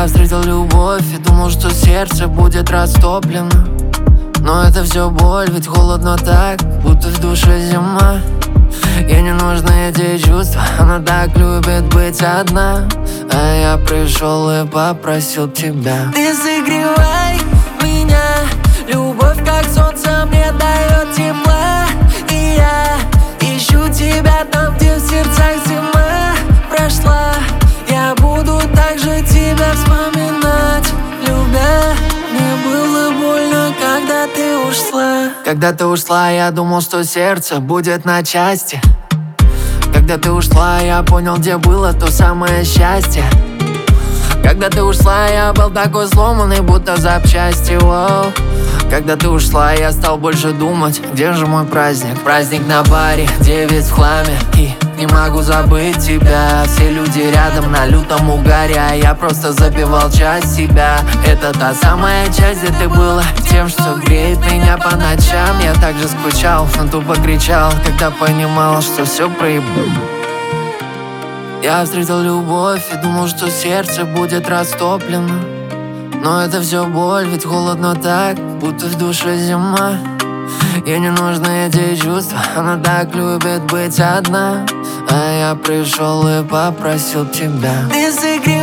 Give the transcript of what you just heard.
Я встретил любовь и думал, что сердце будет растоплено, но это все боль, ведь холодно так, будто в душе зима. Ей не нужны эти чувства, она так любит быть одна. А я пришел и попросил тебя. Ты согревай меня, любовь как солнце мне дает тепла. И я ищу тебя там, где в сердцах зима прошла. Я буду так же тебя вспоминать, любя. Мне было больно, когда ты ушла. Когда ты ушла, я думал, что сердце будет на части. Когда ты ушла, я понял, где было то самое счастье. Когда ты ушла, я был такой сломанный, будто запчасти, воу. Когда ты ушла, я стал больше думать, где же мой праздник? Праздник на баре, 9 в хламе. И не могу забыть тебя. Все люди рядом на лютом угаре, а я просто запивал часть себя. Это та самая часть, где ты была тем, что греет меня по ночам. Я также скучал, но тупо кричал, когда понимал, что все проебу. Я встретил любовь и думал, что сердце будет растоплено, но это все боль, ведь холодно так, будто в душе зима. Ей не нужны эти чувства, она так любит быть одна. А я пришел и попросил тебя. Ты согревай